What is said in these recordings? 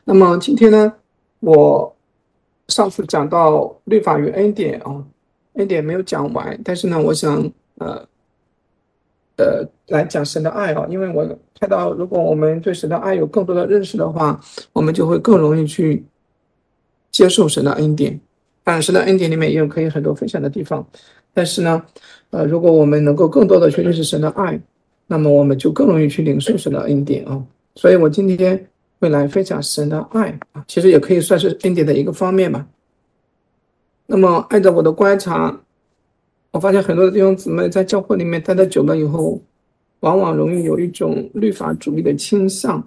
那么今天呢，我上次讲到律法与恩典恩典没有讲完，但是呢，我想来讲神的爱因为我看到如果我们对神的爱有更多的认识的话，我们就会更容易去接受神的恩典。当然，神的恩典里面也有可以很多分享的地方，但是呢，如果我们能够更多的去认识神的爱，那么我们就更容易去领受神的恩典所以我今天会来分享神的爱其实也可以算是恩典的一个方面吧。那么按照我的观察，我发现很多的弟兄姊妹在教会里面待得久了以后，往往容易有一种律法主义的倾向。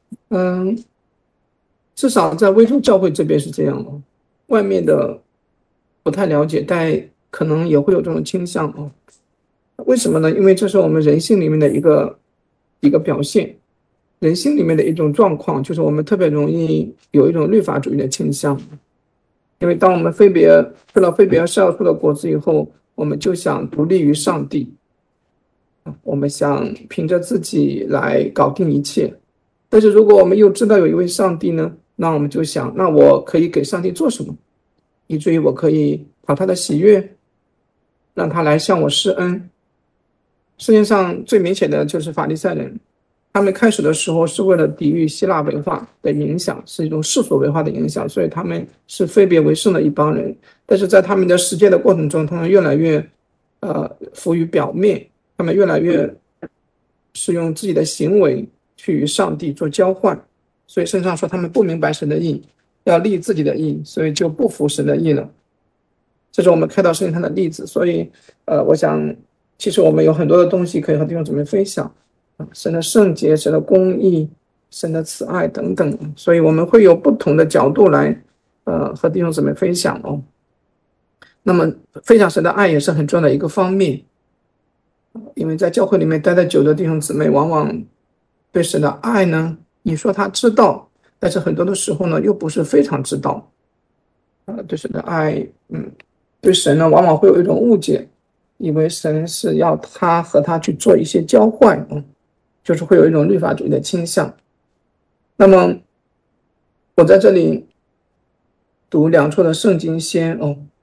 至少在微州教会这边是这样外面的不太了解，但可能也会有这种倾向为什么呢？因为这是我们人性里面的一个表现，人性里面的一种状况，就是我们特别容易有一种律法主义的倾向。因为当我们吃了分别善恶树的果子以后，我们就想独立于上帝，我们想凭着自己来搞定一切。但是如果我们又知道有一位上帝呢，那我们就想，那我可以给上帝做什么，以至于我可以讨他的喜悦，让他来向我施恩。世界上最明显的就是法利赛人，他们开始的时候是为了抵御希腊文化的影响，是一种世俗文化的影响，所以他们是分别为圣的一帮人。但是在他们的实践的过程中，他们越来越浮于表面，他们越来越是用自己的行为去与上帝做交换，所以圣上说他们不明白神的意，要立自己的意，所以就不服神的意了。这是我们看到圣经上的例子。所以我想其实我们有很多的东西可以和弟兄姊妹分享，神的圣洁、神的公义、神的慈爱等等，所以我们会有不同的角度来和弟兄姊妹分享那么分享神的爱也是很重要的一个方面，因为在教会里面待得久的弟兄姊妹，往往对神的爱呢，你说他知道，但是很多的时候呢，又不是非常知道对神的爱，对神呢，往往会有一种误解，以为神是要他和他去做一些交换就是会有一种律法主义的倾向。那么我在这里读两处的圣经先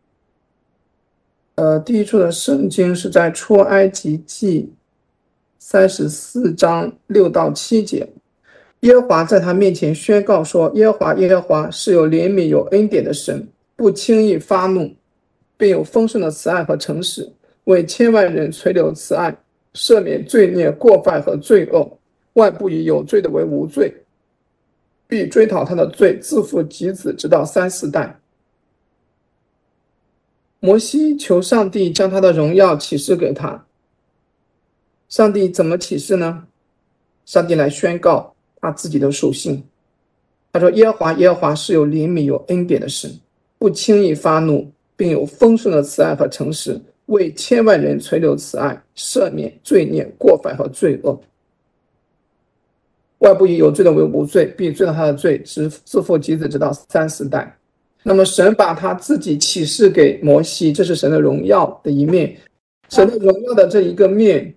第一处的圣经是在出埃及记34章6到7节，耶和华在他面前宣告说，耶和华耶和华是有怜悯有恩典的神，不轻易发怒，并有丰盛的慈爱和诚实，为千万人垂留慈爱，赦免罪孽过犯和罪恶，万不以有罪的为无罪，必追讨他的罪，自负及子，直到3、4代。摩西求上帝将他的荣耀启示给他，上帝怎么启示呢？上帝来宣告他自己的属性。他说，耶和华耶和华是有怜悯有恩典的神，不轻易发怒，并有丰盛的慈爱和诚实，为千万人垂留慈爱，赦免罪孽过犯和罪恶，万不以有罪的为无罪，必追讨他的罪，自负及子，直到3、4代。那么神把他自己启示给摩西，这是神的荣耀的一面。神的荣耀的这一个面，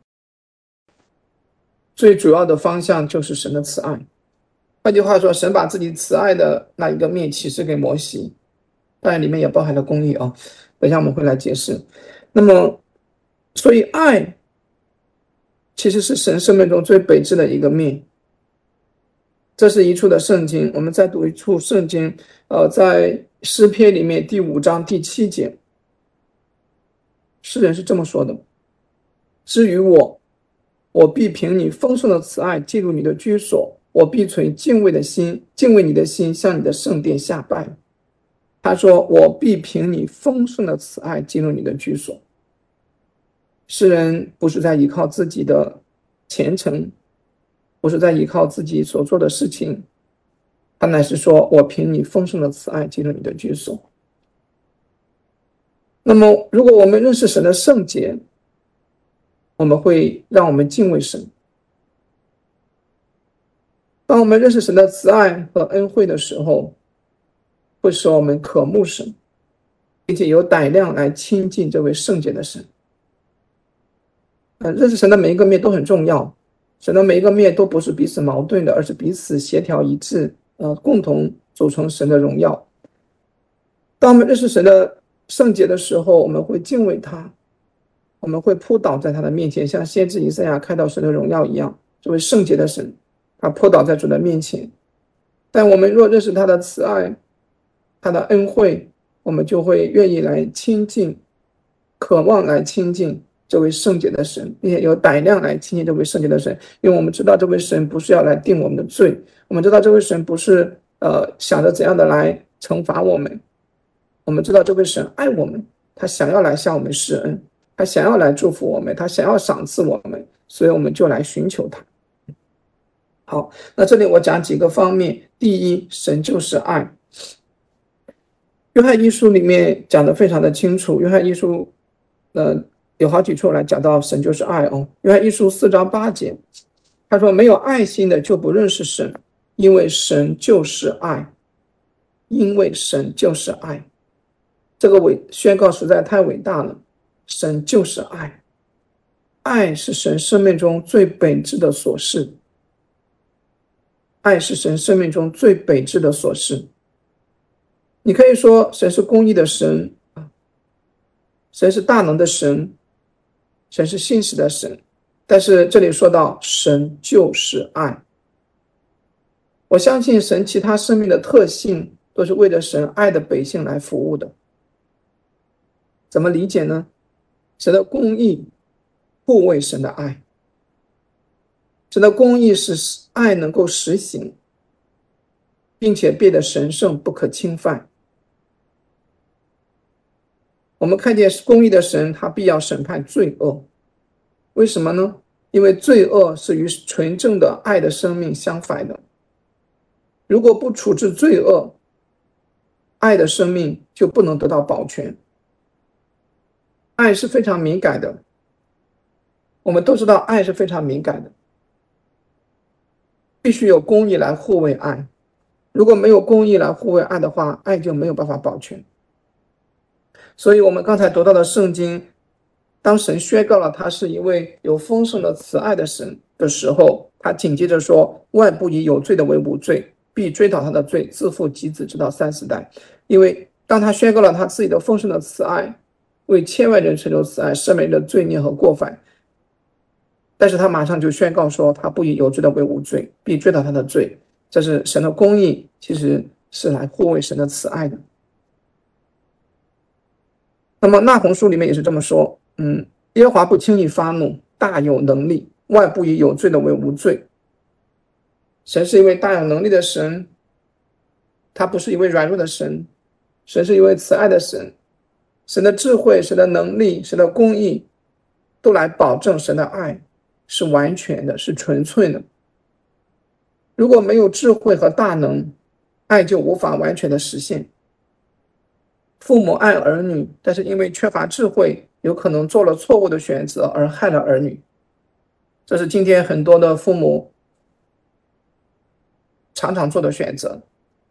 最主要的方向就是神的慈爱。换句话说，神把自己慈爱的那一个面启示给摩西，当然里面也包含了公义等一下我们会来解释。那么所以爱其实是神生命中最本质的一个面。这是一处的圣经，我们再读一处圣经在诗篇里面第5章第7节，诗人是这么说的，至于我必凭你丰盛的慈爱进入你的居所，我必存敬畏你的心，向你的圣殿下拜。他说，我必凭你丰盛的慈爱进入你的居所。诗人不是在依靠自己的虔诚，不是在依靠自己所做的事情，他乃是说，我凭你丰盛的慈爱进入你的居所。那么如果我们认识神的圣洁，我们会让我们敬畏神。当我们认识神的慈爱和恩惠的时候，会使我们渴慕神，并且有胆量来亲近这位圣洁的神。认识神的每一个面都很重要，神的每一个面都不是彼此矛盾的，而是彼此协调一致， 共同组成神的荣耀。当我们认识神的圣洁的时候，我们会敬畏他，我们会扑倒在他的面前，像先知以赛亚看到神的荣耀一样。这位圣洁的神，他扑倒在主的面前。但我们若认识他的慈爱，他的恩惠，我们就会愿意来亲近，渴望来亲近这位圣洁的神，并且有胆量来亲近这位圣洁的神。因为我们知道这位神不是要来定我们的罪，我们知道这位神不是想着怎样的来惩罚我们，我们知道这位神爱我们，他想要来向我们施恩，他想要来祝福我们，他想要赏赐我们，所以我们就来寻求他。好，那这里我讲几个方面。第一，神就是爱。约翰一书里面讲得非常的清楚，约翰一书有好几处来讲到神就是爱哦。约翰一书4章8节，他说没有爱心的就不认识神，因为神就是爱，因为神就是爱。这个宣告实在太伟大了，神就是爱，爱是神生命中最本质的所事，爱是神生命中最本质的所事。你可以说神是公义的神，神是大能的神，神是信实的神，但是这里说到神就是爱。我相信神其他生命的特性都是为了神爱的百姓来服务的。怎么理解呢？神的公义护卫神的爱，神的公义使爱能够实行，并且变得神圣不可侵犯。我们看见公义的神，他必要审判罪恶。为什么呢？因为罪恶是与纯正的爱的生命相反的。如果不处置罪恶，爱的生命就不能得到保全。爱是非常敏感的，我们都知道爱是非常敏感的，必须有公义来护卫爱。如果没有公义来护卫爱的话，爱就没有办法保全。所以我们刚才读到的圣经，当神宣告了他是一位有丰盛的慈爱的神的时候，他紧接着说，万不以有罪的为无罪，必追讨他的罪，自父及子直到3、4代。因为当他宣告了他自己的丰盛的慈爱，为千万人成就慈爱，赦免人的罪孽和过犯，但是他马上就宣告说，他不以有罪的为无罪，必追讨他的罪。这是神的公义，其实是来护卫神的慈爱的。那么那鸿书里面也是这么说，耶和华不轻易发怒，大有能力，万不以有罪的为无罪。神是一位大有能力的神，他不是一位软弱的神，神是一位慈爱的神。神的智慧，神的能力，神的公义，都来保证神的爱是完全的，是纯粹的。如果没有智慧和大能，爱就无法完全的实现。父母爱儿女，但是因为缺乏智慧，有可能做了错误的选择而害了儿女。这是今天很多的父母常常做的选择，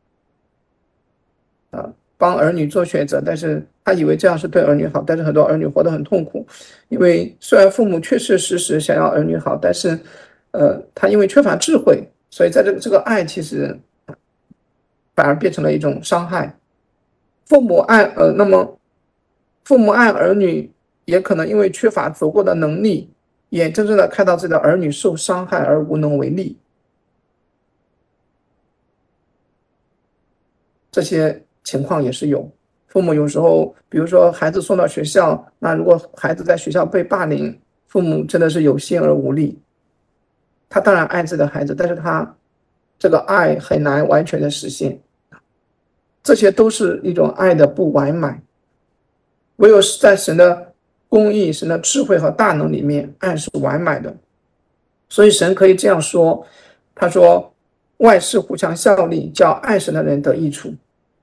帮儿女做选择，但是他以为这样是对儿女好，但是很多儿女活得很痛苦。因为虽然父母确确实实想要儿女好，但是他因为缺乏智慧，所以在这个爱其实反而变成了一种伤害。那么父母爱儿女，也可能因为缺乏足够的能力，眼睁睁的看到自己的儿女受伤害而无能为力。这些情况也是有。父母有时候，比如说孩子送到学校，那如果孩子在学校被霸凌，父母真的是有心而无力。他当然爱自己的孩子，但是他这个爱很难完全的实现。这些都是一种爱的不完满，唯有在神的公义、神的智慧和大能里面，爱是完满的。所以神可以这样说，他说万事互相效力，叫爱神的人得益处。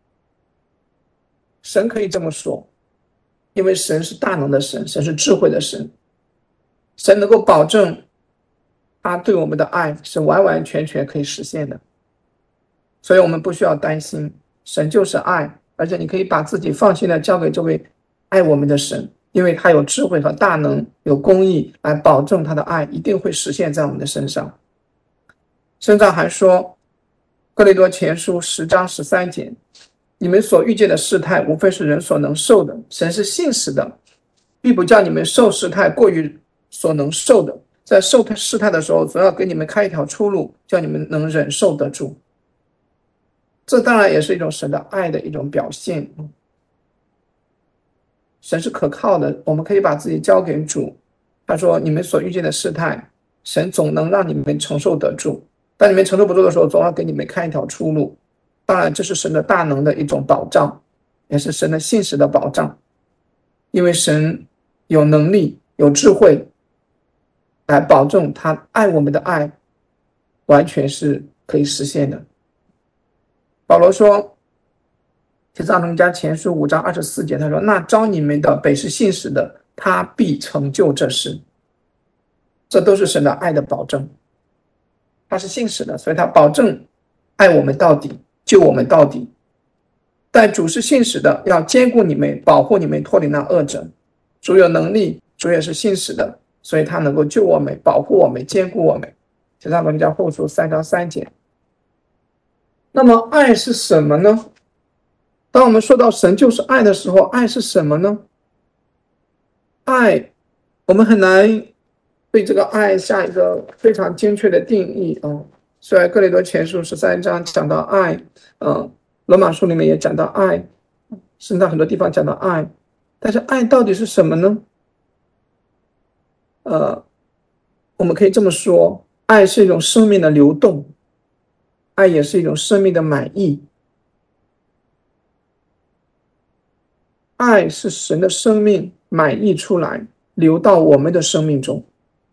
神可以这么说，因为神是大能的神，神是智慧的神，神能够保证他对我们的爱是完完全全可以实现的。所以我们不需要担心，神就是爱，而且你可以把自己放心的交给这位爱我们的神，因为他有智慧和大能，有公义来保证他的爱一定会实现在我们的身上。圣经还说， 哥林多前书10章13节，你们所遇见的试探，无非是人所能受的。神是信实的，必不叫你们受试探过于所能受的。在受试探的时候，总要给你们开一条出路，叫你们能忍受得住。这当然也是一种神的爱的一种表现。神是可靠的，我们可以把自己交给主。他说：“你们所遇见的试探，神总能让你们承受得住。当你们承受不住的时候，总要给你们开一条出路。”当然，这是神的大能的一种保障，也是神的信实的保障。因为神有能力、有智慧来保证他爱我们的爱完全是可以实现的。保罗说，帖撒罗尼迦前书5章24节，他说：“那招你们的本是信实的，他必成就这事。”这都是神的爱的保证，他是信实的，所以他保证爱我们到底，救我们到底。但主是信实的，要兼顾你们，保护你们，脱离那恶者。主有能力，主也是信实的，所以他能够救我们，保护我们，兼顾我们。帖撒罗尼迦后书3章3节。那么爱是什么呢？当我们说到神就是爱的时候，爱是什么呢？爱，我们很难对这个爱下一个非常精确的定义啊。虽然哥林多前书13章讲到爱，罗马书里面也讲到爱，甚至很多地方讲到爱，但是爱到底是什么呢？我们可以这么说，爱是一种生命的流动，爱也是一种生命的满意。爱是神的生命满溢出来，流到我们的生命中。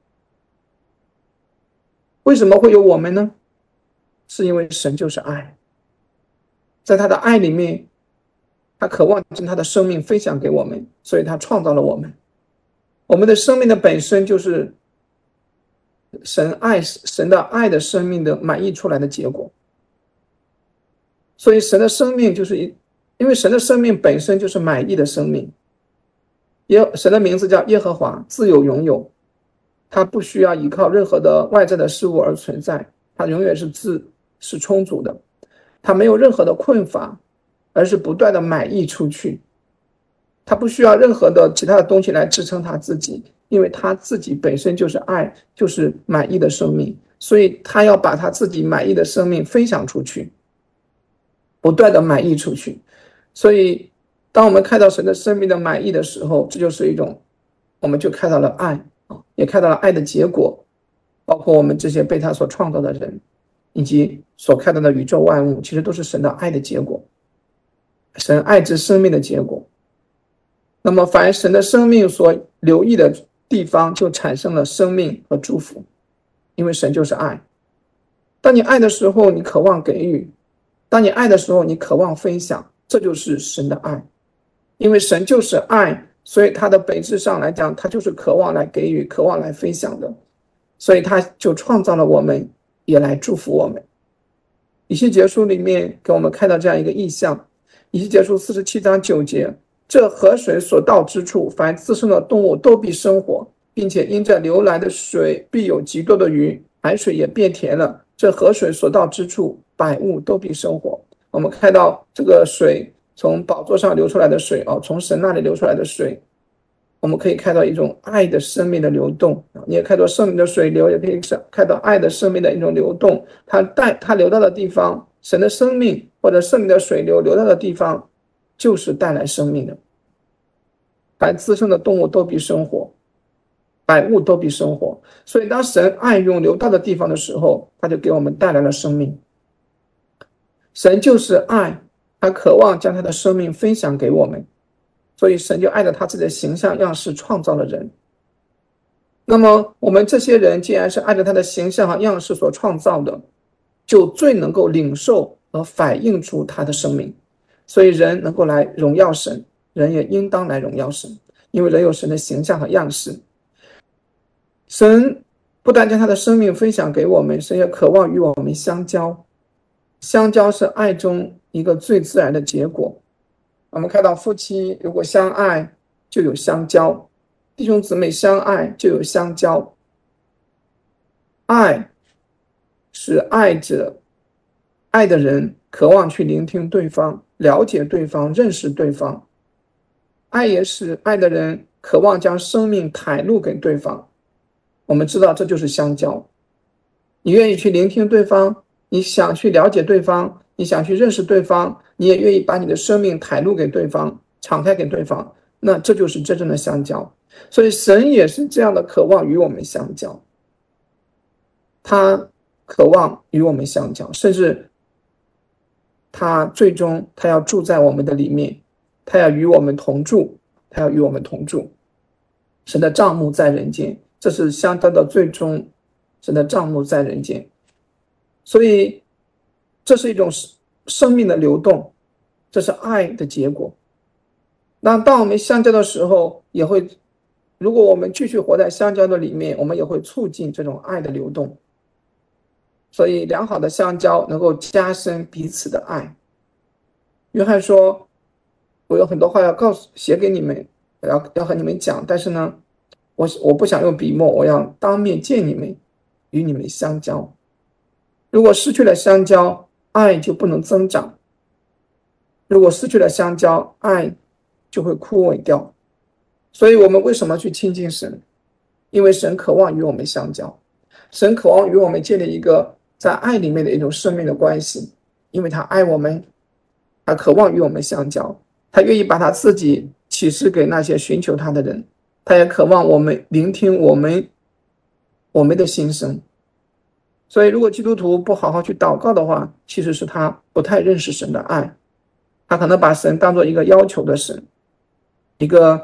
为什么会有我们呢？是因为神就是爱，在他的爱里面，他渴望将他的生命分享给我们，所以他创造了我们。我们的生命的本身就是神的爱的生命的满溢出来的结果。所以神的生命就是因为神的生命本身就是满溢的生命，神的名字叫耶和华，自有永有，他不需要依靠任何的外在的事物而存在，他永远是充足的，他没有任何的困乏，而是不断的满溢出去。他不需要任何的其他的东西来支撑他自己，因为他自己本身就是爱，就是满溢的生命，所以他要把他自己满溢的生命分享出去，不断的满溢出去。所以当我们看到神的生命的满溢的时候，这就是一种，我们就看到了爱，也看到了爱的结果，包括我们这些被他所创造的人，以及所看到的宇宙万物，其实都是神的爱的结果，神爱之生命的结果。那么凡神的生命所留意的地方，就产生了生命和祝福，因为神就是爱。当你爱的时候，你渴望给予；当你爱的时候，你渴望分享，这就是神的爱。因为神就是爱，所以他的本质上来讲，他就是渴望来给予，渴望来分享的，所以他就创造了我们，也来祝福我们。以西结书里面给我们看到这样一个意象，以西结书47章9节，这河水所到之处，凡滋生的动物都必生活，并且因这流来的水必有极多的鱼，海水也变甜了。这河水所到之处，百物都必生活。我们看到这个水从宝座上流出来的水，从神那里流出来的水，我们可以看到一种爱的生命的流动。你也看到生命的水流，也可以看到爱的生命的一种流动。它流到的地方，神的生命或者生命的水流到的地方，就是带来生命的。凡滋生的动物都必生活，百物都必生活。所以当神爱涌流到的地方的时候，他就给我们带来了生命。神就是爱，他渴望将他的生命分享给我们，所以神就按照他自己的形象样式创造了人。那么我们这些人既然是按照他的形象和样式所创造的，就最能够领受和反映出他的生命。所以人能够来荣耀神，人也应当来荣耀神，因为人有神的形象和样式。神不但将他的生命分享给我们，神也渴望与我们相交。相交是爱中一个最自然的结果。我们看到夫妻如果相爱，就有相交；弟兄姊妹相爱，就有相交。爱是爱者爱的人渴望去聆听对方，了解对方，认识对方。爱也使爱的人渴望将生命袒露给对方。我们知道这就是相交。你愿意去聆听对方，你想去了解对方，你想去认识对方，你也愿意把你的生命袒露给对方，敞开给对方，那这就是真正的相交。所以神也是这样的渴望与我们相交，他渴望与我们相交，甚至他最终他要住在我们的里面，他要与我们同住，他要与我们同住。神的帐幕在人间，这是相交的最终，神的帐幕在人间。所以这是一种生命的流动，这是爱的结果。那当我们相交的时候，也会，如果我们继续活在相交的里面，我们也会促进这种爱的流动。所以良好的相交能够加深彼此的爱。约翰说，我有很多话要写给你们，要和你们讲，但是呢，我不想用笔墨，我要当面见你们，与你们相交。如果失去了相交，爱就不能增长；如果失去了相交，爱就会枯萎掉。所以我们为什么去亲近神？因为神渴望与我们相交，神渴望与我们建立一个在爱里面的一种生命的关系，因为他爱我们，他渴望与我们相交，他愿意把他自己启示给那些寻求他的人，他也渴望我们聆听我们的心声。所以如果基督徒不好好去祷告的话，其实是他不太认识神的爱，他可能把神当作一个要求的神，一个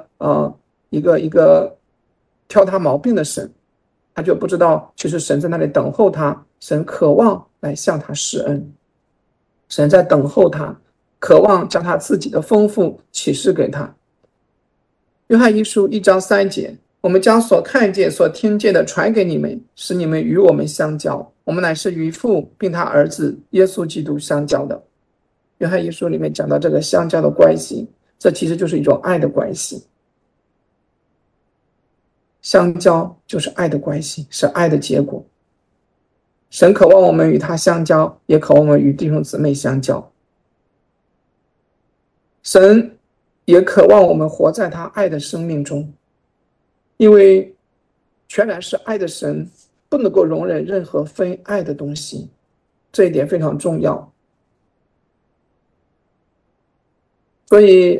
挑他毛病的神，他就不知道其实神在那里等候他，神渴望来向他施恩，神在等候他，渴望将他自己的丰富启示给他。约翰一书1章3节，我们将所看见所听见的传给你们，使你们与我们相交，我们乃是与父并他儿子耶稣基督相交的。约翰一书里面讲到这个相交的关系，这其实就是一种爱的关系。相交就是爱的关系，是爱的结果。神渴望我们与他相交，也渴望我们与弟兄姊妹相交。神也渴望我们活在他爱的生命中，因为全然是爱的神不能够容忍任何非爱的东西，这一点非常重要。所以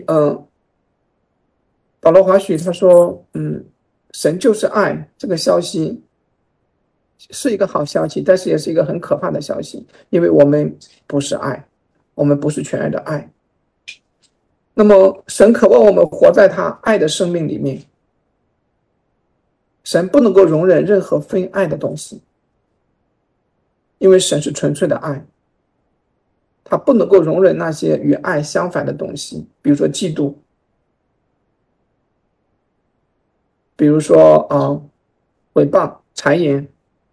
保罗华许他说神就是爱，这个消息是一个好消息，但是也是一个很可怕的消息，因为我们不是爱，我们不是全然的爱。那么神渴望我们活在他爱的生命里面，神不能够容忍任何非爱的东西，因为神是纯粹的爱，他不能够容忍那些与爱相反的东西，比如说嫉妒，比如说诽谤、谗言、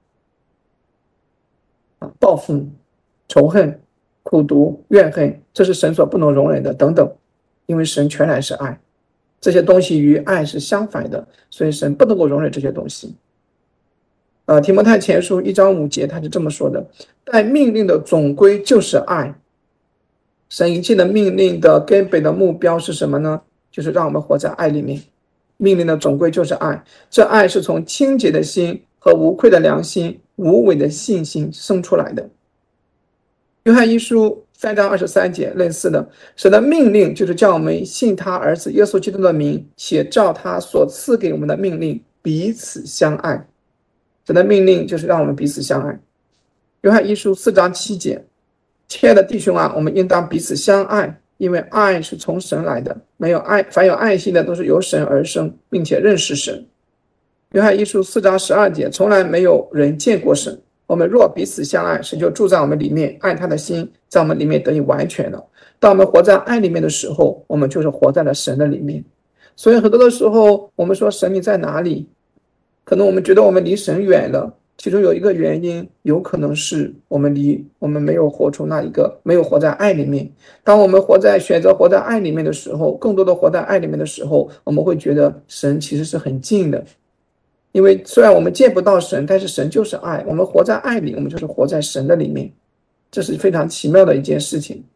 报复、仇恨、苦毒、怨恨，这是神所不能容忍的等等。因为神全然是爱，这些东西与爱是相反的，所以神不能够容忍这些东西。提摩太前书1章5节他是这么说的，但命令的总归就是爱。神一切的命令的根本的目标是什么呢？就是让我们活在爱里面。命令的总归就是爱，这爱是从清洁的心和无愧的良心、无伪的信心生出来的。约翰一书3章23节类似的，神的命令就是叫我们信他儿子耶稣基督的名，且照他所赐给我们的命令彼此相爱。神的命令就是让我们彼此相爱。约翰一书4章7节，亲爱的弟兄啊，我们应当彼此相爱，因为爱是从神来的，没有爱，凡有爱心的都是由神而生，并且认识神。约翰一书4章12节，从来没有人见过神，我们若彼此相爱，神就住在我们里面，爱他的心在我们里面得以完全了。当我们活在爱里面的时候，我们就是活在了神的里面。所以很多的时候我们说神你在哪里，可能我们觉得我们离神远了，其中有一个原因有可能是我们没有活出那一个，没有活在爱里面。当我们选择活在爱里面的时候，更多的活在爱里面的时候，我们会觉得神其实是很近的。因为虽然我们见不到神，但是神就是爱，我们活在爱里，我们就是活在神的里面。 这是非常奇妙的一件事情。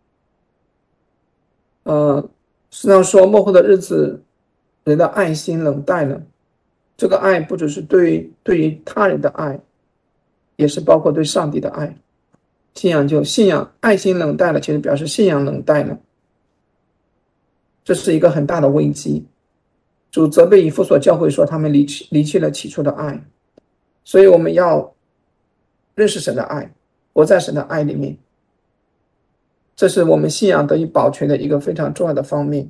实际上说末后的日子，人的爱心冷淡了。这个爱不只是对于他人的爱，也是包括对上帝的爱。信仰爱心冷淡了，其实表示信仰冷淡了，这是一个很大的危机。主责备以弗所教会说，他们离弃了起初的爱。所以我们要认识神的爱，活在神的爱里面，这是我们信仰得以保全的一个非常重要的方面。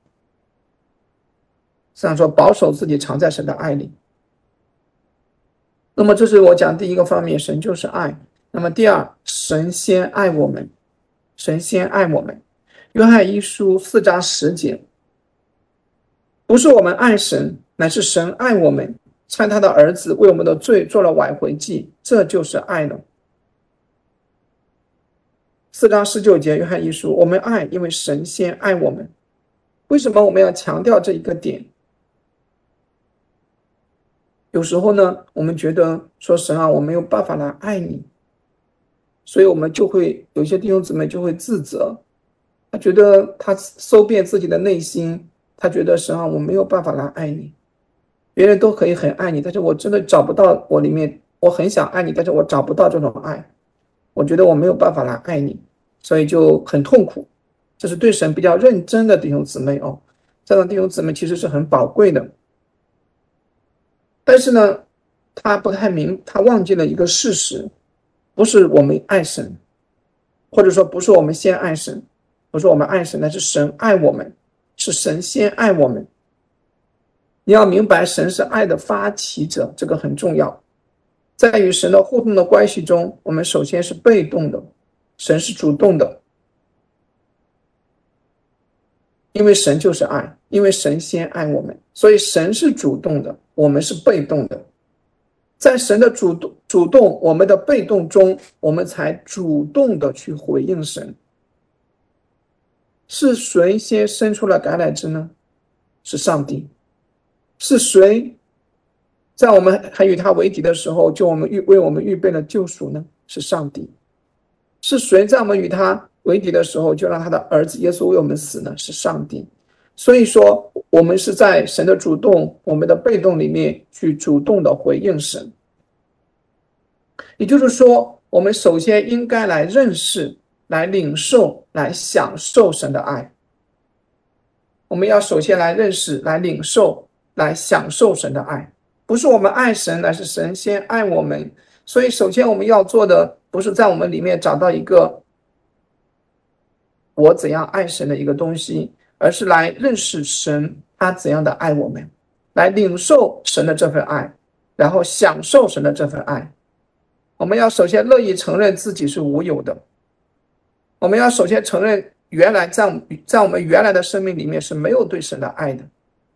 这样说，保守自己藏在神的爱里。那么这是我讲第一个方面，神就是爱。那么第二，神先爱我们，神先爱我们。约翰一书4章10节，不是我们爱神，乃是神爱我们，差他的儿子为我们的罪做了挽回祭，这就是爱了。4章19节，约翰一书，我们爱，因为神先爱我们。为什么我们要强调这一个点？有时候呢，我们觉得说神啊，我没有办法来爱你，所以我们就会有一些弟兄姊妹就会自责，他觉得他搜遍自己的内心，他觉得神啊，我没有办法来爱你，别人都可以很爱你，但是我真的找不到我里面，我很想爱你，但是我找不到这种爱，我觉得我没有办法来爱你，所以就很痛苦。这是对神比较认真的弟兄姊妹哦，这样的弟兄姊妹其实是很宝贵的。但是呢，他忘记了一个事实，不是我们爱神，或者说不是我们先爱神，不是我们爱神，乃是神爱我们，是神先爱我们。你要明白，神是爱的发起者，这个很重要。在与神的互动的关系中，我们首先是被动的，神是主动的。因为神就是爱，因为神先爱我们，所以神是主动的，我们是被动的。在神的主动，我们的被动中，我们才主动的去回应神。是谁先伸出了橄榄枝呢？是上帝。是谁在我们还与他为敌的时候，就为我们预备了救赎呢？是上帝。是谁在我们与他为敌的时候，就让他的儿子耶稣为我们死呢？是上帝。所以说，我们是在神的主动，我们的被动里面去主动的回应神。也就是说，我们首先应该来认识、来领受、来享受神的爱。我们要首先来认识、来领受、来享受神的爱。不是我们爱神，乃是神先爱我们。所以首先我们要做的，不是在我们里面找到一个我怎样爱神的一个东西，而是来认识神他怎样的爱我们，来领受神的这份爱，然后享受神的这份爱。我们要首先乐意承认自己是无有的，我们要首先承认原来在我们原来的生命里面是没有对神的爱的。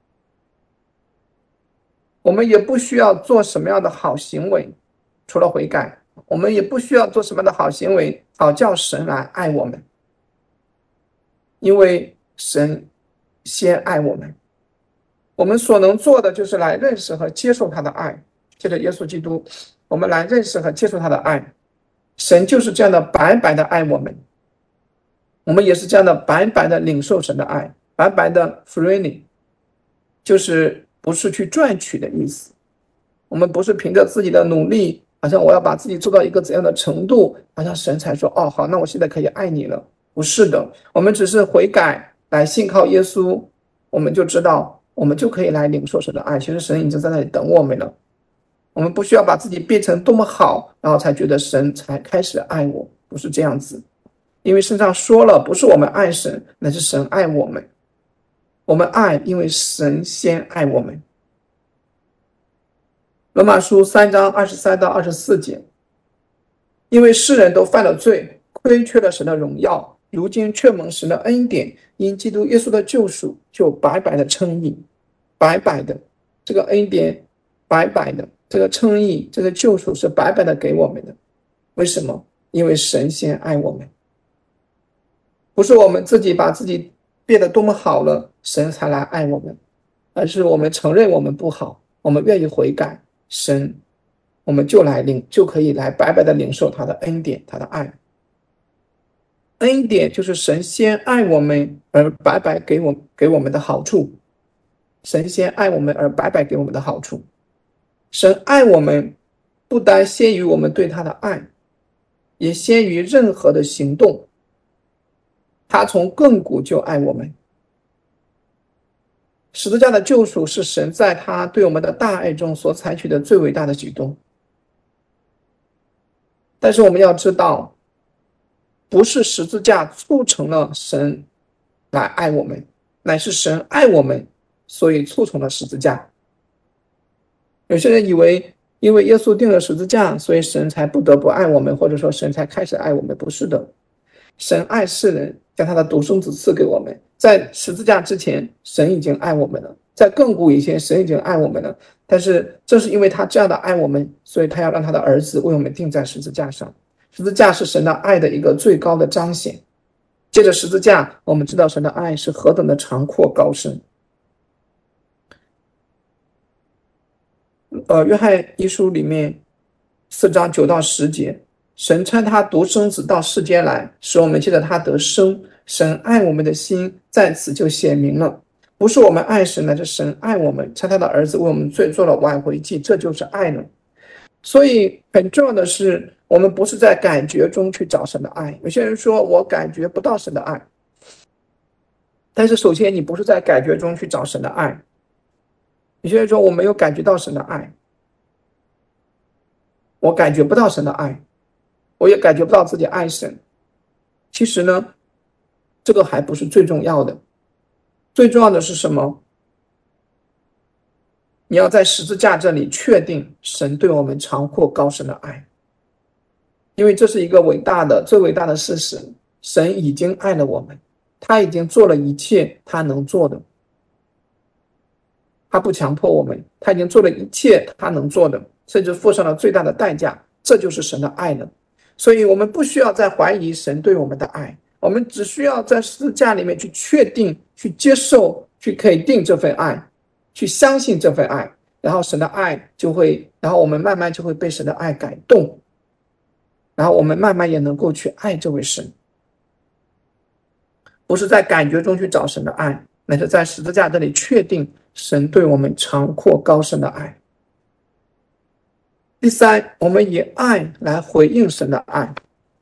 我们也不需要做什么样的好行为，除了悔改，我们也不需要做什么样的好行为好叫神来爱我们，因为神先爱我们。我们所能做的就是来认识和接受他的爱，借着耶稣基督，我们来认识和接受他的爱。神就是这样的白白的爱我们，我们也是这样的白白的领受神的爱，白白的 freely， 就是不是去赚取的意思。我们不是凭着自己的努力，好像我要把自己做到一个怎样的程度，好像神才说，哦，好，那我现在可以爱你了。不是的，我们只是悔改，来信靠耶稣，我们就知道，我们就可以来领受神的爱。其实神已经在那里等我们了。我们不需要把自己变成多么好，然后才觉得神才开始爱我，不是这样子。因为圣上说了，不是我们爱神，乃是神爱我们。我们爱，因为神先爱我们。罗马书3章23到24节，因为世人都犯了罪，亏缺了神的荣耀，如今却蒙神的恩典，因基督耶稣的救赎，就白白的称义。白白的，这个恩典白白的，这个称义，这个救赎是白白的给我们的。为什么？因为神先爱我们。不是我们自己把自己变得多么好了，神才来爱我们，而是我们承认我们不好，我们愿意悔改，神我们就可以来白白的领受他的恩典，他的爱。 恩典就是神先爱我们而白白给我们的好处，神先爱我们而白白给我们的好处。神爱我们不单先于我们对他的爱，也先于任何的行动，他从亘古就爱我们。十字架的救赎是神在他对我们的大爱中所采取的最伟大的举动。但是我们要知道，不是十字架促成了神来爱我们，乃是神爱我们，所以促成了十字架。有些人以为因为耶稣定了十字架，所以神才不得不爱我们，或者说神才开始爱我们。不是的，神爱世人，将他的独生子赐给我们。在十字架之前，神已经爱我们了，在亘古以前，神已经爱我们了。但是正是因为他这样的爱我们，所以他要让他的儿子为我们钉在十字架上。十字架是神的爱的一个最高的彰显。借着十字架，我们知道神的爱是何等的长阔高深。约翰一书里面4章9到10节，神差他独生子到世间来，使我们借着他得生。神爱我们的心在此就显明了，不是我们爱神，乃是神爱我们，差他的儿子为我们罪做了挽回祭，这就是爱了。所以很重要的是，我们不是在感觉中去找神的爱。有些人说我感觉不到神的爱，但是首先你不是在感觉中去找神的爱。有些人说我没有感觉到神的爱，我感觉不到神的爱，我也感觉不到自己爱神。其实呢，这个还不是最重要的。最重要的是什么？你要在十字架这里确定神对我们长阔高深的爱，因为这是一个最伟大的事实。神已经爱了我们，他已经做了一切他能做的，他不强迫我们，他已经做了一切他能做的，甚至付上了最大的代价，这就是神的爱了。所以我们不需要再怀疑神对我们的爱，我们只需要在十字架里面去确定、去接受、去肯定这份爱，去相信这份爱，然后神的爱然后我们慢慢就会被神的爱感动，然后我们慢慢也能够去爱这位神。不是在感觉中去找神的爱，乃是在十字架这里确定神对我们长阔高深的爱。第三，我们以爱来回应神的爱。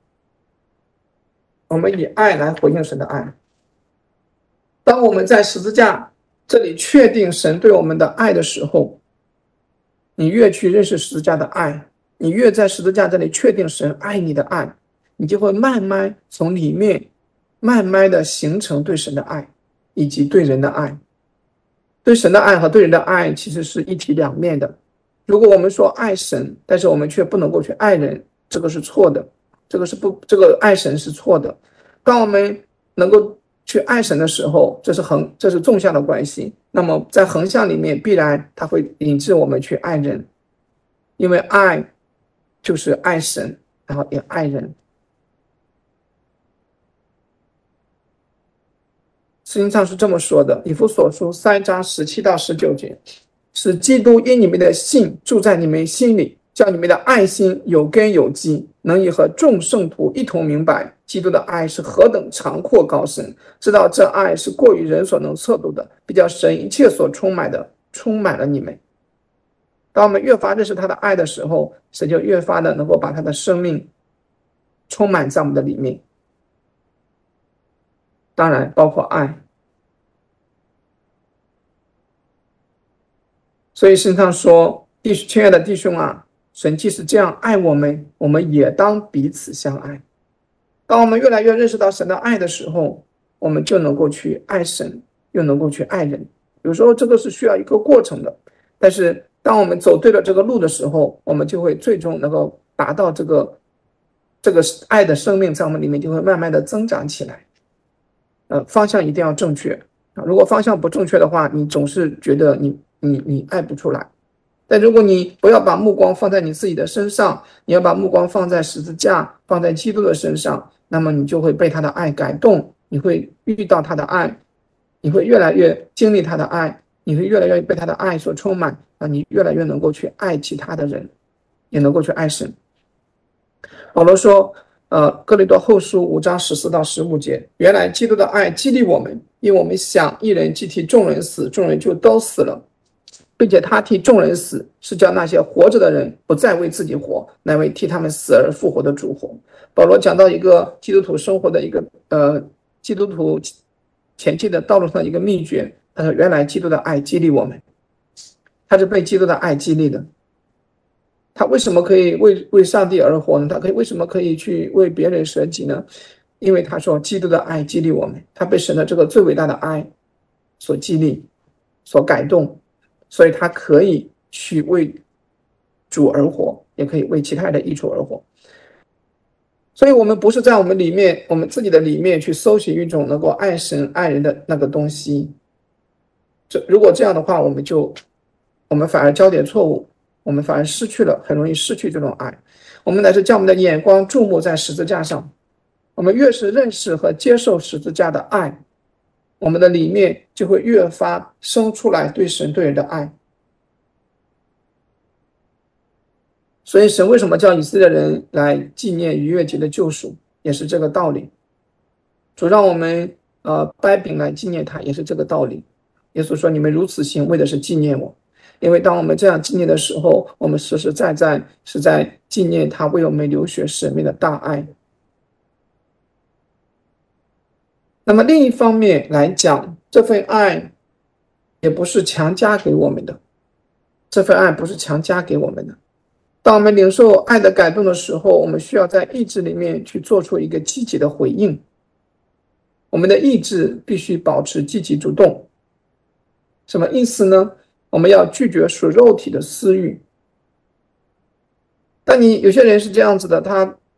我们以爱来回应神的爱。当我们在十字架这里确定神对我们的爱的时候，你越去认识十字架的爱，你越在十字架这里确定神爱你的爱，你就会慢慢从里面慢慢的形成对神的爱以及对人的爱。对神的爱和对人的爱其实是一体两面的。如果我们说爱神，但是我们却不能够去爱人，这个是错的，这个爱神是错的。当我们能够去爱神的时候，这是纵向的关系，那么在横向里面必然它会引致我们去爱人，因为爱就是爱神，然后也爱人。圣经上是这么说的，以弗所书3章17到19节，使基督因你们的信住在你们心里，叫你们的爱心有根有基，能以和众圣徒一同明白基督的爱是何等长阔高深，知道这爱是过于人所能测度的，比较神一切所充满的充满了你们。当我们越发认识他的爱的时候，神就越发的能够把他的生命充满在我们的里面，当然包括爱。所以圣经上说，亲爱的弟兄啊，神既是这样爱我们，我们也当彼此相爱。当我们越来越认识到神的爱的时候，我们就能够去爱神，又能够去爱人。有时候这个是需要一个过程的，但是当我们走对了这个路的时候，我们就会最终能够达到这个爱的生命在我们里面就会慢慢的增长起来。方向一定要正确。如果方向不正确的话，你总是觉得你爱不出来。但如果你不要把目光放在你自己的身上，你要把目光放在十字架，放在基督的身上，那么你就会被他的爱感动，你会遇到他的爱，你会越来越经历他的爱，你会越来越被他的爱所充满，你越来越能够去爱其他的人，也能够去爱神。保罗说， 哥林多后书5章14到15节，原来基督的爱激励我们，因为我们想一人既替众人死，众人就都死了，并且他替众人死，是叫那些活着的人不再为自己活，乃为替他们死而复活的主活。保罗讲到一个基督徒生活的一个基督徒前进的道路上的一个秘诀，他说原来基督的爱激励我们，他是被基督的爱激励的。他为什么可以为上帝而活呢？他为什么可以去为别人舍己呢？因为他说基督的爱激励我们，他被神的这个最伟大的爱所激励，所感动，所以他可以去为主而活，也可以为其他人的益处而活。所以我们不是在我们自己的里面去搜寻一种能够爱神爱人的那个东西，如果这样的话，我们反而焦点错误，我们反而很容易失去这种爱。我们乃是将我们的眼光注目在十字架上，我们越是认识和接受十字架的爱，我们的里面就会越发生出来对神对人的爱。所以神为什么叫以色列人来纪念逾越节的救赎，也是这个道理。主让我们掰饼来纪念他，也是这个道理。耶稣说你们如此行，为的是纪念我。因为当我们这样纪念的时候，我们实实在在是在纪念他为我们流血舍命的大爱。那么另一方面来讲，这份爱也不是强加给我们的，这份爱不是强加给我们的。当我们领受爱的感动的时候，我们需要在意志里面去做出一个积极的回应。我们的意志必须保持积极主动。什么意思呢？我们要拒绝属肉体的私欲。但有些人是这样子的，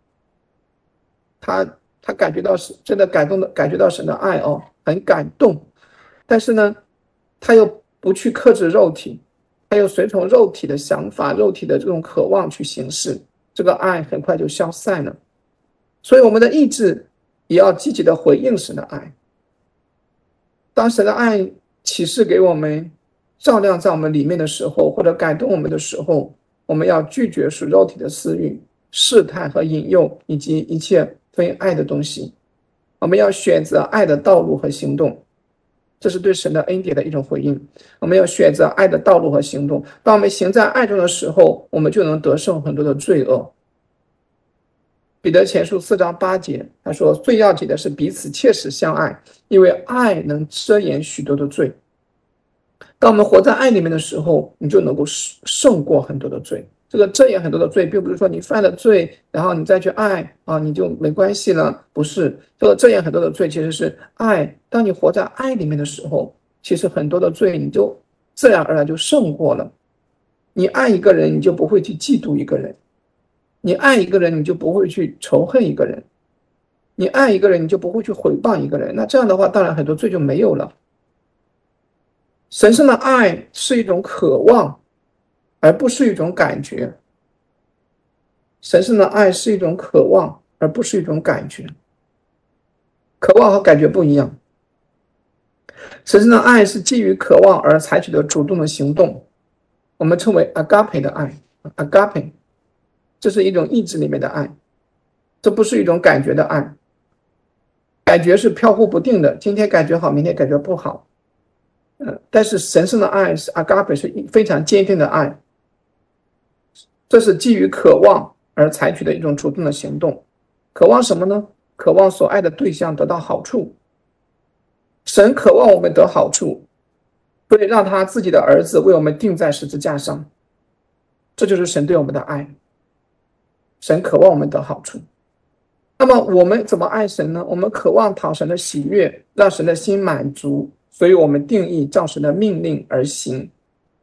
他感觉到真的感觉到神的爱很感动，但是呢，他又不去克制肉体，他又随从肉体的想法、肉体的这种渴望去行事，这个爱很快就消散了。所以我们的意志也要积极的回应神的爱。当神的爱启示给我们，照亮在我们里面的时候，或者感动我们的时候，我们要拒绝属肉体的私欲、试探和引诱，以及一切非爱的东西。我们要选择爱的道路和行动，这是对神的恩典的一种回应。我们要选择爱的道路和行动。当我们行在爱中的时候，我们就能得胜很多的罪恶。彼得前书4章8节，他说最要紧的是彼此切实相爱，因为爱能遮掩许多的罪。当我们活在爱里面的时候，你就能够胜过很多的罪。这个遮掩很多的罪，并不是说你犯了罪然后你再去爱你就没关系了，不是。这个遮掩很多的罪其实是爱。当你活在爱里面的时候，其实很多的罪你就自然而然就胜过了。你爱一个人，你就不会去嫉妒一个人；你爱一个人，你就不会去仇恨一个人；你爱一个人，你就不会去毁谤一个人。那这样的话，当然很多罪就没有了。神圣的爱是一种渴望，而不是一种感觉。神圣的爱是一种渴望，而不是一种感觉。渴望和感觉不一样。神圣的爱是基于渴望而采取的主动的行动，我们称为 agape 的爱。agape 这是一种意志里面的爱，这不是一种感觉的爱。感觉是飘忽不定的，今天感觉好，明天感觉不好。但是神圣的爱是 agape， 是非常坚定的爱，这是基于渴望而采取的一种主动的行动。渴望什么呢？渴望所爱的对象得到好处。神渴望我们得好处，所以让他自己的儿子为我们钉在十字架上，这就是神对我们的爱。神渴望我们得好处。那么我们怎么爱神呢？我们渴望讨神的喜悦，让神的心满足，所以我们定义照神的命令而行。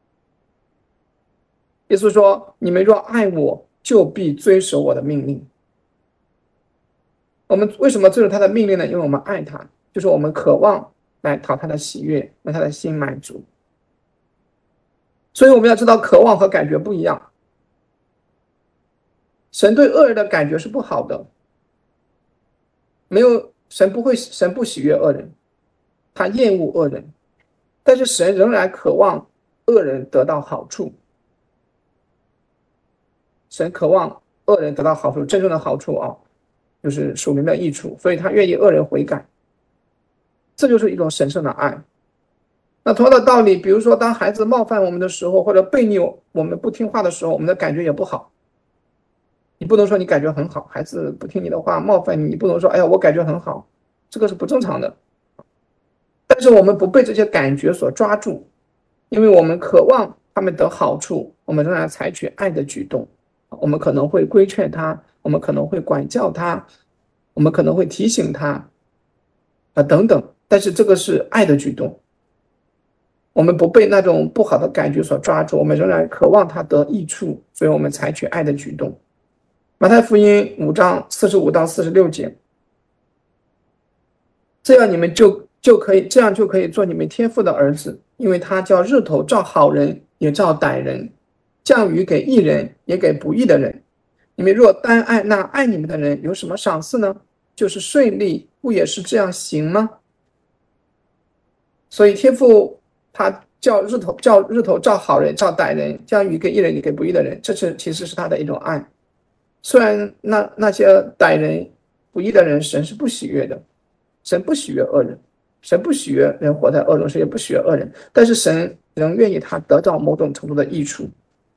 耶稣说，你们若爱我，就必遵守我的命令。我们为什么遵守他的命令呢？因为我们爱他，就是我们渴望来讨他的喜悦，让他的心满足。所以我们要知道，渴望和感觉不一样。神对恶人的感觉是不好的，神不喜悦恶人，他厌恶恶人，但是神仍然渴望恶人得到好处。神渴望恶人得到好处，真正的好处就是属灵的益处，所以他愿意恶人悔改，这就是一种神圣的爱。那同样的道理，比如说当孩子冒犯我们的时候，或者悖逆我们不听话的时候，我们的感觉也不好。你不能说你感觉很好，孩子不听你的话冒犯你，你不能说哎呀我感觉很好，这个是不正常的。但是我们不被这些感觉所抓住，因为我们渴望他们得好处，我们仍然采取爱的举动。我们可能会规劝他，我们可能会管教他，我们可能会提醒他等等，但是这个是爱的举动。我们不被那种不好的感觉所抓住，我们仍然渴望他得益处，所以我们采取爱的举动。马太福音5章45到46节，这样你们就可以做你们天父的儿子，因为他叫日头照好人也照歹人，降雨给义人也给不义的人。你们若单爱那爱你们的人，有什么赏赐呢？就是税吏不也是这样行吗？所以天父他叫日头照好人照歹人，降雨给义人也给不义的人，这其实是他的一种爱。虽然那些歹人不义的人神是不喜悦的，神不喜悦恶人，神不喜悦人活在恶中，神也不喜悦恶人，但是神仍愿意他得到某种程度的益处。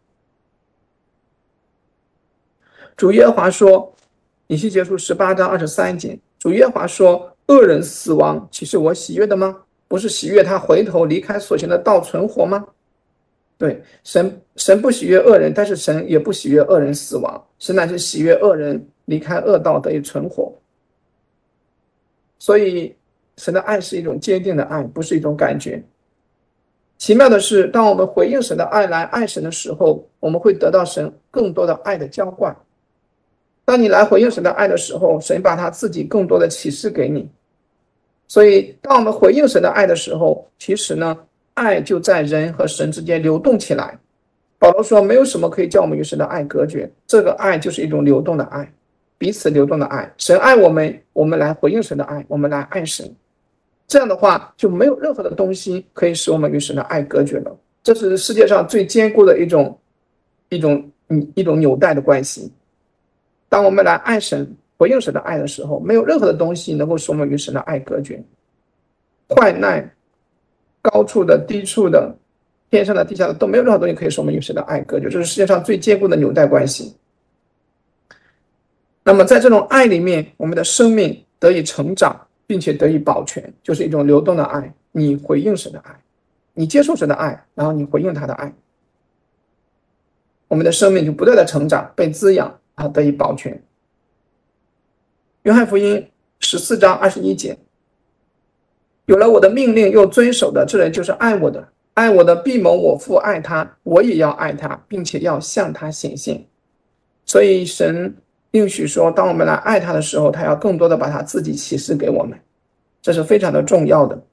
主耶和华说，以西结书18章23节，主耶和华说，恶人死亡岂是我喜悦的吗？不是喜悦他回头离开所行的道存活吗？对，神不喜悦恶人，但是神也不喜悦恶人死亡，神乃是喜悦恶人离开恶道得以存活。所以神的爱是一种坚定的爱，不是一种感觉。奇妙的是，当我们回应神的爱来爱神的时候，我们会得到神更多的爱的浇灌。当你来回应神的爱的时候，神把他自己更多的启示给你。所以当我们回应神的爱的时候，其实呢，爱就在人和神之间流动起来。保罗说，没有什么可以叫我们与神的爱隔绝，这个爱就是一种流动的爱，彼此流动的爱。神爱我们，我们来回应神的爱，我们来爱神。这样的话，就没有任何的东西可以使我们与神的爱隔绝了。这是世界上最坚固的一种纽带的关系。当我们来爱神、回应神的爱的时候，没有任何的东西能够使我们与神的爱隔绝。患难、高处的、低处的、天上的、地下的，都没有任何东西可以使我们与神的爱隔绝。这是世界上最坚固的纽带关系。那么在这种爱里面，我们的生命得以成长，并且得以保全，就是一种流动的爱。你回应神的爱，你接受神的爱，然后你回应他的爱，我们的生命就不断的成长，被滋养，然后得以保全。约翰福音14章21节，有了我的命令又遵守的，这人就是爱我的，爱我的必蒙我父爱他，我也要爱他，并且要向他显现。所以神应许说，当我们来爱他的时候，他要更多的把他自己启示给我们，这是非常的重要的。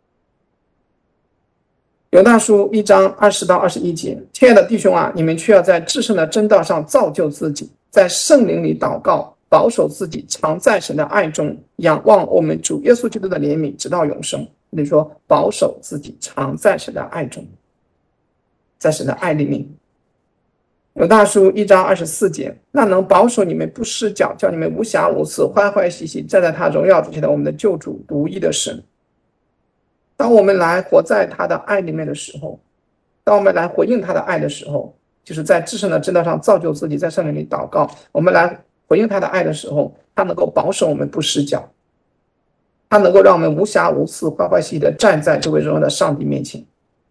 犹大书1章20到21节，亲爱的弟兄啊，你们却要在至圣的真道上造就自己，在圣灵里祷告，保守自己，常在神的爱中，仰望我们主耶稣基督的怜悯，直到永生。你说保守自己，常在神的爱中，在神的爱里面。犹大书1章24节，那能保守你们不失脚，叫你们无瑕无疵，欢欢喜喜站在他荣耀之前的我们的救主独一的神。当我们来活在他的爱里面的时候，当我们来回应他的爱的时候，就是在至圣的真道上造就自己，在圣灵里祷告，我们来回应他的爱的时候，他能够保守我们不失脚，他能够让我们无瑕无疵，欢欢喜喜的站在这位荣耀的上帝面前。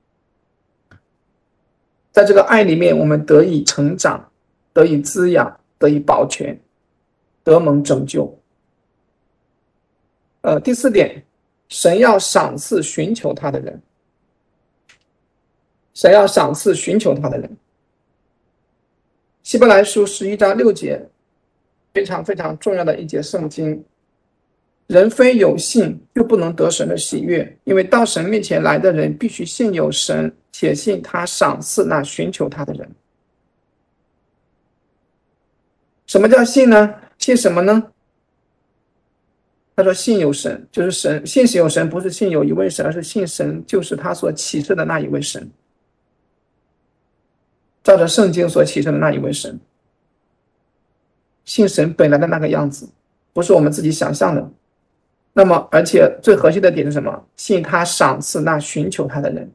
在这个爱里面，我们得以成长，得以滋养，得以保全，得蒙拯救。第4点，神要赏赐寻求他的人，神要赏赐寻求他的人。希伯来书11章6节，非常非常重要的一节圣经，人非有信就不能得神的喜悦，因为到神面前来的人必须信有神，且信他赏赐那寻求他的人。什么叫信呢？信什么呢？他说信有神，就是神，信是有神，不是信有一位神，而是信神就是他所启示的那一位神，照着圣经所启示的那一位神，信神本来的那个样子， 不是我们自己想象的。那么，而且最核心的点是什么？信他赏赐那寻求他的人。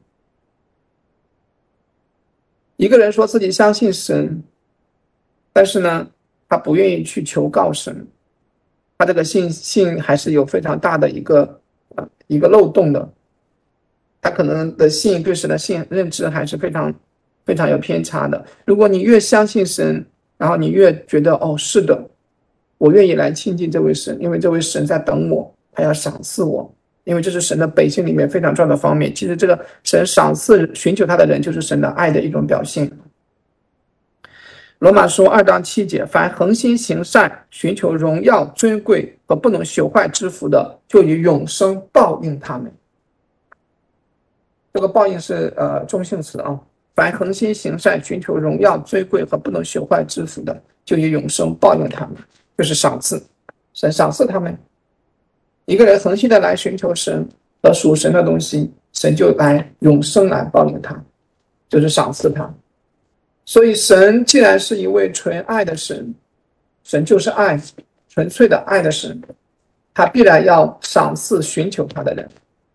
一个人说自己相信神，但是呢，他不愿意去求告神，他这个信还是有非常大的一个漏洞的。他可能的信对神的信认知还是非常非常有偏差的。如果你越相信神，然后你越觉得哦，是的，我愿意来亲近这位神，因为这位神在等我，他要赏赐我，因为这是神的本性里面非常重要的方面。其实这个神赏赐寻求他的人，就是神的爱的一种表现。罗马书2章7节，凡恒心行善、寻求荣耀、尊贵和不能朽坏之福的，就以永生报应他们。这个报应是中性词啊。凡恒心行善、寻求荣耀、尊贵和不能朽坏之福的，就以永生报应他们，就是赏赐。神赏赐他们。一个人恒心的来寻求神和属神的东西，神就来永生来报应他，就是赏赐他。所以神既然是一位纯爱的神，神就是爱，纯粹的爱的神，他必然要赏赐寻求他的人。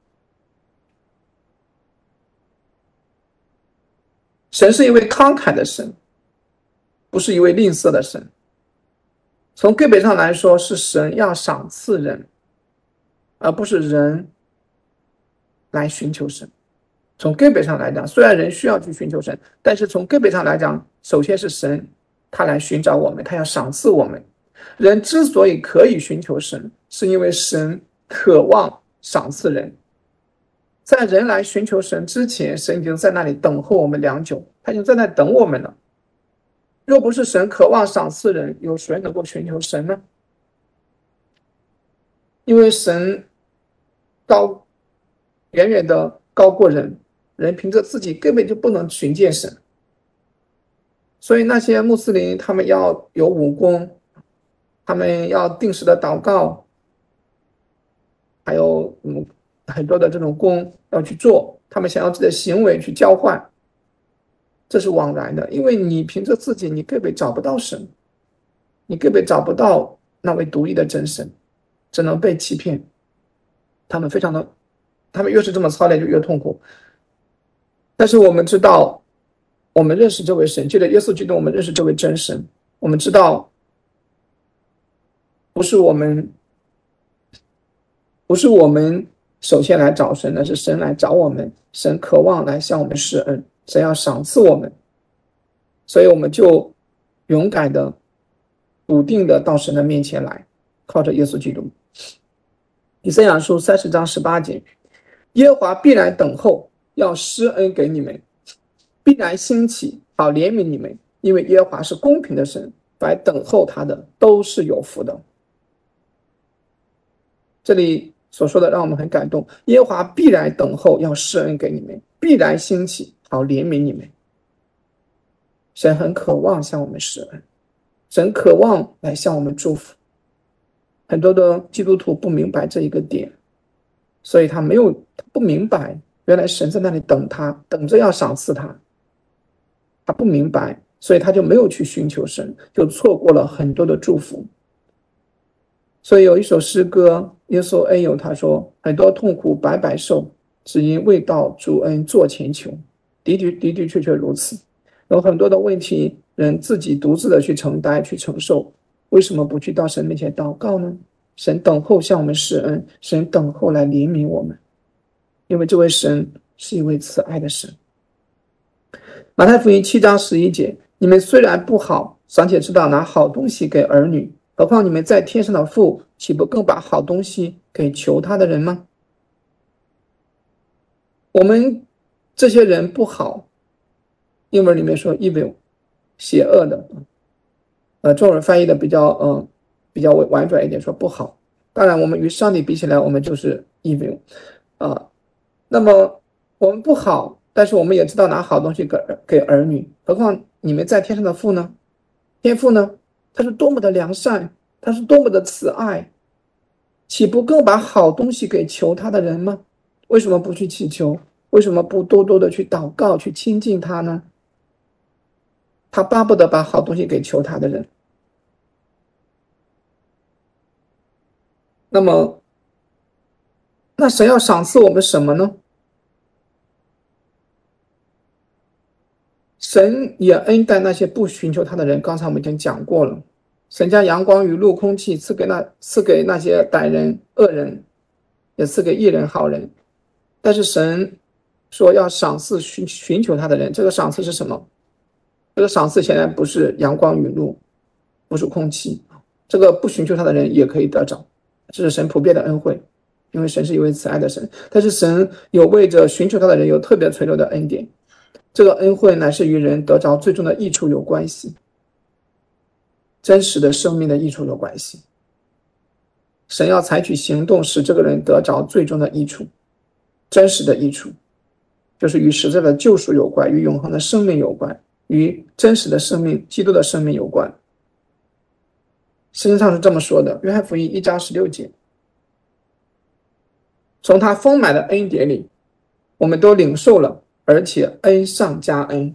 神是一位慷慨的神，不是一位吝啬的神。从根本上来说，是神要赏赐人，而不是人来寻求神。从根本上来讲，虽然人需要去寻求神，但是从根本上来讲，首先是神他来寻找我们，他要赏赐我们。人之所以可以寻求神，是因为神渴望赏赐人。在人来寻求神之前，神已经在那里等候我们良久，他已经在那里等我们了。若不是神渴望赏赐人，有谁能够寻求神呢？因为神远远的高过人，人凭着自己根本就不能寻见神。所以那些穆斯林他们要有武功，他们要定时的祷告，还有很多的这种功要去做，他们想要自己的行为去交换，这是枉然的。因为你凭着自己，你根本找不到神，你根本找不到那位独一的真神，只能被欺骗。他们越是这么操练就越痛苦。但是我们知道，我们认识这位神，借着耶稣基督，我们认识这位真神。我们知道，不是我们首先来找神，而是神来找我们。神渴望来向我们施恩，神要赏赐我们，所以我们就勇敢的、笃定的到神的面前来，靠着耶稣基督。以赛亚书30章18节，耶和华必然等候，要施恩给你们，必然兴起，好怜悯你们，因为耶和华是公平的神，凡等候他的都是有福的。这里所说的让我们很感动，耶和华必然等候，要施恩给你们，必然兴起，好怜悯你们。神很渴望向我们施恩，神渴望来向我们祝福。很多的基督徒不明白这一个点，所以他不明白原来神在那里等他，等着要赏赐他。他不明白，所以他就没有去寻求神，就错过了很多的祝福。所以有一首诗歌，耶稣恩友他说，很多痛苦白白受，只因未到主恩座前求。的确如此。有很多的问题人自己独自的去承担去承受，为什么不去到神面前祷告呢？神等候向我们施恩，神等候来怜悯我们，因为这位神是一位慈爱的神。马太福音7章11节，你们虽然不好，尚且知道拿好东西给儿女，何况你们在天上的父，岂不更把好东西给求他的人吗？我们这些人不好，英文里面说 evil， 邪恶的，中文翻译的比较婉转一点，说不好。当然我们与上帝比起来，我们就是 evil 那么我们不好，但是我们也知道拿好东西给儿女，何况你们在天上的父呢？天父呢，他是多么的良善，他是多么的慈爱，岂不更把好东西给求他的人吗？为什么不去祈求？为什么不多多的去祷告，去亲近他呢？他巴不得把好东西给求他的人。 那么，那神要赏赐我们什么呢？神也恩待那些不寻求他的人，刚才我们已经讲过了。神将阳光、雨露、空气赐给那些歹人、恶人，也赐给义人、好人。但是神说要赏赐寻求他的人，这个赏赐是什么？这个赏赐显然不是阳光、雨露，不是空气，这个不寻求他的人也可以得着，这是神普遍的恩惠，因为神是一位慈爱的神。但是神有为着寻求他的人有特别垂留的恩典，这个恩惠乃是与人得着最终的益处有关系，真实的生命的益处有关系。神要采取行动使这个人得着最终的益处，真实的益处，就是与实在的救赎有关，与永恒的生命有关，与真实的生命、基督的生命有关。圣经上是这么说的，约翰福音1章16节，从他丰满的恩典里，我们都领受了，而且恩上加恩。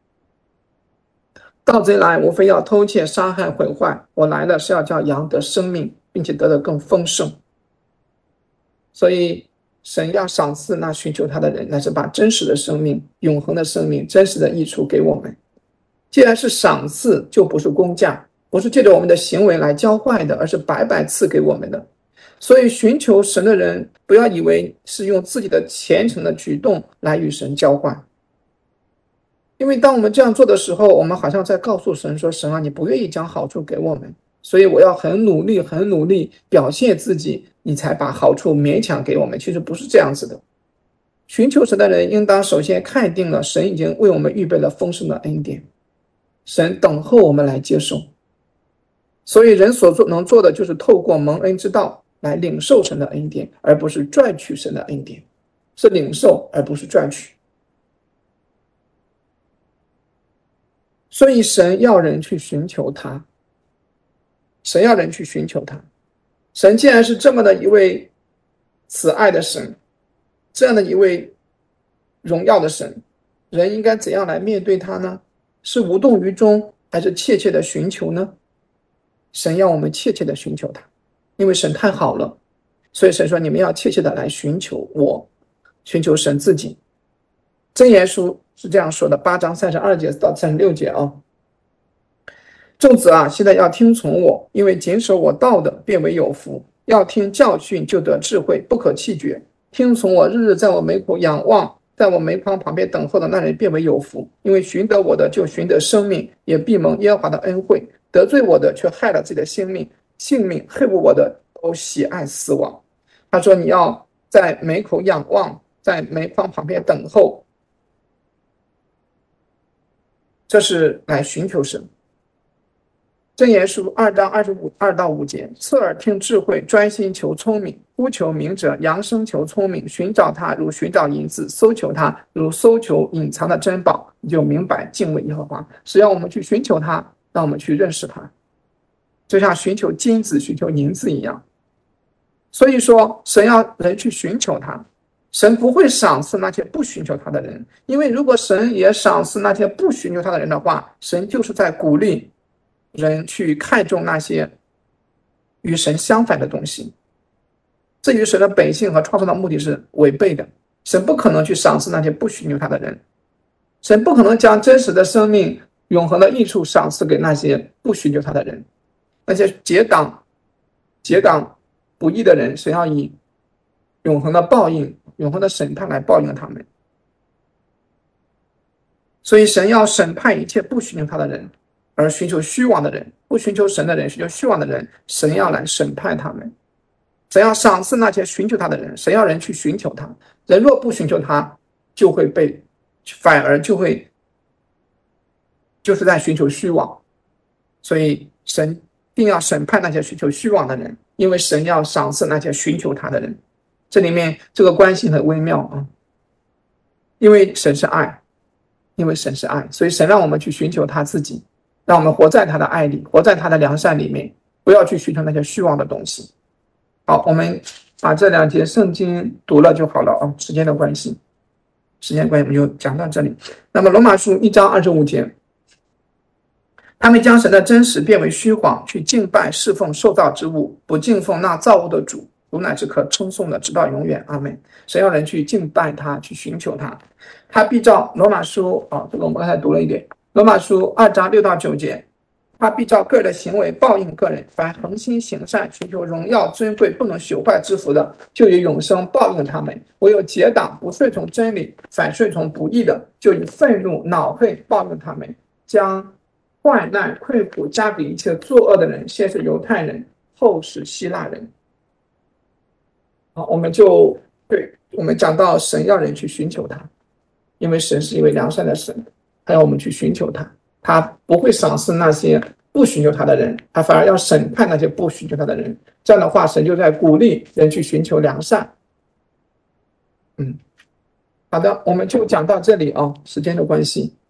盗贼来，无非要偷窃、杀害、毁坏，我来了是要叫羊得生命，并且得的更丰盛。所以神要赏赐那寻求他的人，乃是把真实的生命、永恒的生命、真实的益处给我们。既然是赏赐，就不是工价，不是借着我们的行为来交换的，而是白白赐给我们的。所以寻求神的人，不要以为是用自己的虔诚的举动来与神交换。因为当我们这样做的时候，我们好像在告诉神说，神啊，你不愿意将好处给我们，所以我要很努力表现自己，你才把好处勉强给我们。其实不是这样子的。寻求神的人应当首先看定了神已经为我们预备了丰盛的恩典，神等候我们来接受。所以人所能做的就是透过蒙恩之道来领受神的恩典，而不是赚取神的恩典，是领受而不是赚取。所以神要人去寻求他，神要人去寻求他。神既然是这么的一位慈爱的神，这样的一位荣耀的神，人应该怎样来面对他呢？是无动于衷，还是切切的寻求呢？神要我们切切的寻求他，因为神太好了，所以神说你们要切切的来寻求我，寻求神自己。箴言书是这样说的，8章32节到36节啊。众子啊，现在要听从我，因为谨守我道的，便为有福。要听教训，就得智慧，不可弃绝。听从我，日日在我门口仰望，在我门框旁边等候的那人，便为有福。因为寻得我的，就寻得生命，也必蒙耶和华的恩惠。得罪我的，却害了自己的性命；恨恶我的，都喜爱死亡。他说，你要在门口仰望，在门框旁边等候，这是来寻求神。箴言书2章2到5节，侧耳听智慧，专心求聪明，呼求明者，扬声求聪明，寻找他如寻找银子，搜求他如搜求隐藏的珍宝，你就明白敬畏耶和华。是要我们去寻求他，让我们去认识他，就像寻求金子、寻求银子一样。所以说，神要人去寻求他，神不会赏赐那些不寻求他的人，因为如果神也赏赐那些不寻求他的人的话，神就是在鼓励人去看重那些与神相反的东西，这与神的本性和创造的目的是违背的。神不可能去赏赐那些不寻求他的人，神不可能将真实的生命、永恒的益处赏赐给那些不寻求他的人。那些结党不义的人，神要以永恒的报应、永恒的审判来报应他们。所以神要审判一切不寻求他的人，而寻求虚妄的人，不寻求神的人，寻求虚妄的人，神要来审判他们。神要赏赐那些寻求他的人，神要人去寻求他。人若不寻求他，就会反而就是在寻求虚妄。所以神定要审判那些寻求虚妄的人，因为神要赏赐那些寻求他的人。这里面这个关系很微妙啊，因为神是爱，所以神让我们去寻求他自己，让我们活在他的爱里，活在他的良善里面，不要去寻求那些虚妄的东西。好，我们把这2节圣经读了就好了啊，时间关系我们就讲到这里。那么罗马书1章25节，他们将神的真实变为虚谎，去敬拜侍奉受造之物，不敬奉那造物的主， 主乃是可称颂的，直到永远。阿们。神要人去敬拜他，去寻求他，他必照罗马书这个我们刚才读了一点，罗马书2章6到9节，他必照个人的行为报应个人。凡恒心行善、寻求荣耀尊贵、不能朽坏之福的，就以永生报应他们；唯有结党不顺从真理，反顺从不义的，就以愤怒恼恨报应他们，将患难困苦加给一切作恶的人，先是犹太人，后是希腊人。好，我们讲到神要人去寻求他，因为神是一位良善的神，还要我们去寻求他，他不会赏赐那些不寻求他的人，他反而要审判那些不寻求他的人。这样的话，神就在鼓励人去寻求良善。好的，我们就讲到这里时间的关系。